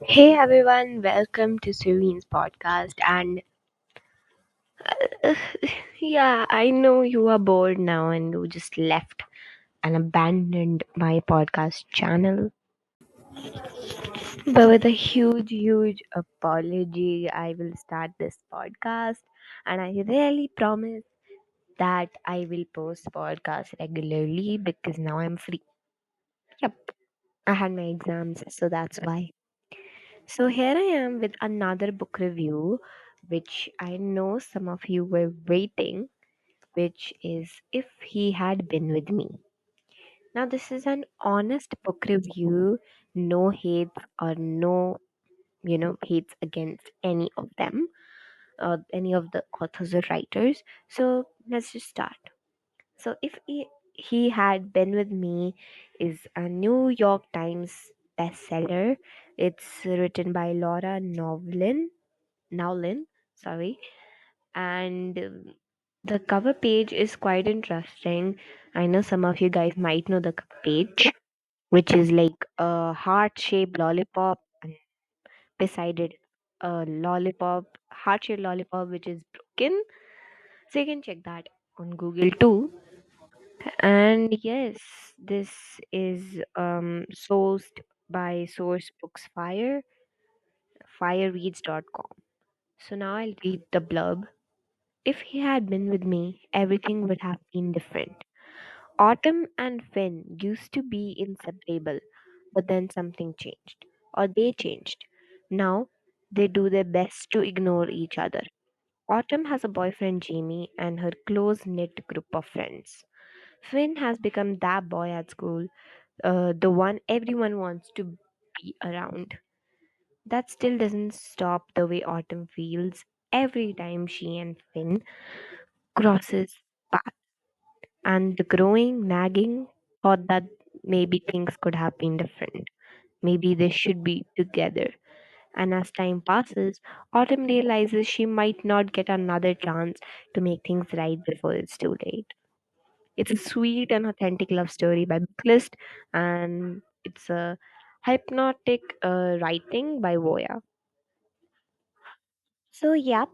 Hey everyone, welcome to Serene's podcast. And uh, yeah, I know you are bored now and you just left and abandoned my podcast channel. But with a huge apology, I will start this podcast and I really promise that I will post podcasts regularly because now I'm free. Yep, I had my exams, so that's why. So here I am with another book review, which I know some of you were waiting, which is If He Had Been With Me. Now, this is an honest book review, no hate or no, hates against any of them, or any of the authors or writers. So let's just start. So, He Had Been With Me is a New York Times bestseller. It's written by Laura Nowlin, sorry, and the cover page is quite interesting. I know some of you guys might know the cover page, which is like a heart-shaped lollipop, and beside it, a heart-shaped lollipop, which is broken. So you can check that on Google too. And yes, this is sourced by Sourcebooks firereads.com. So now I'll read the blurb. If he had been with me, everything would have been different. Autumn and Finn used to be inseparable, but then something changed, or they changed. Now they do their best to ignore each other. Autumn has a boyfriend, Jamie, and her close knit group of friends. Finn has become that boy at school, the one everyone wants to be around. That still doesn't stop the way Autumn feels every time she and Finn crosses paths, and the growing nagging thought that maybe things could have been different. Maybe they should be together. And as time passes, Autumn realizes she might not get another chance to make things right before it's too late. It's a sweet and authentic love story by Booklist, and it's a hypnotic writing by Voya. So, yep,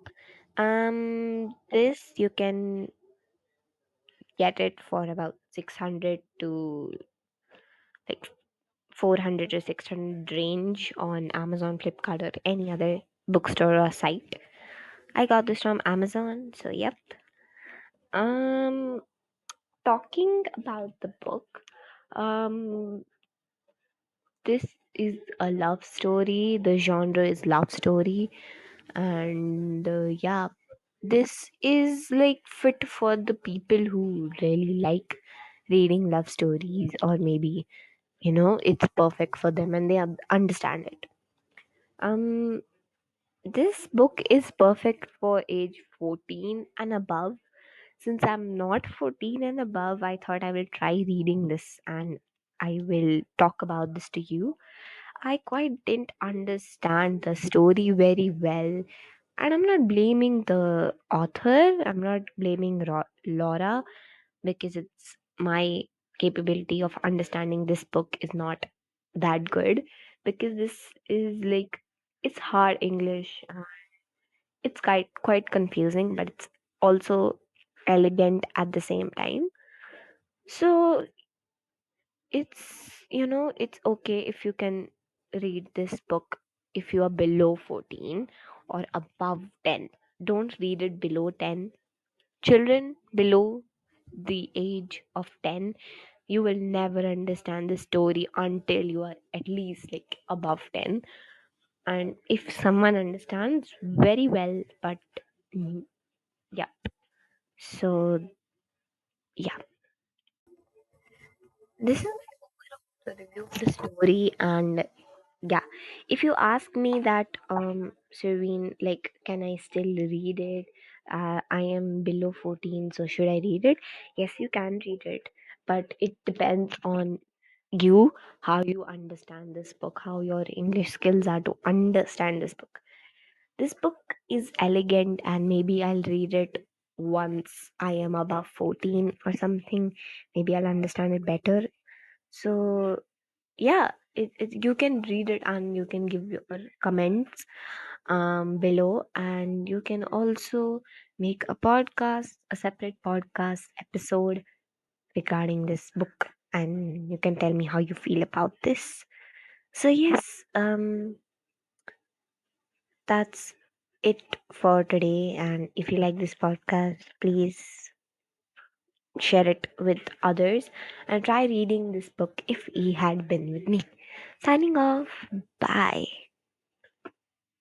this you can get it for about 600 to like 400 to 600 range on Amazon, Flipkart, or any other bookstore or site. I got this from Amazon, so yep. Um, Talking about the book, um, this is a love story. The genre is love story, and yeah, this is like fit for the people who really like reading love stories, or maybe it's perfect for them and they understand it. um this book is perfect for age 14 and above. Since I'm not 14 and above, I thought I will try reading this and I will talk about this to you. I quite didn't understand the story very well, and I'm not blaming the author, I'm not blaming Laura, because it's my capability of understanding this book is not that good, because this is like, it's hard English. It's quite confusing, but it's also elegant at the same time. So it's okay if you can read this book if you are below 14 or above 10. Don't read it below 10. Children below the age of 10, you will never understand the story until you are at least like above 10. And if someone understands, very well, but mm, yeah. So yeah, this is the review of the story. And yeah, if you ask me that, Serene, like, can I still read it? I am below 14, so should I read it? Yes, you can read it, but it depends on you, how you understand this book, how your English skills are to understand this book. This book is elegant, and maybe I'll read it once I am above 14 or something. Maybe I'll understand it better. So yeah, you can read it and you can give your comments below, and you can also make a separate podcast episode regarding this book, and you can tell me how you feel about this. So yes, that's it for today. And if you like this podcast, please share it with others and try reading this book if he had been with me. Signing off. Bye.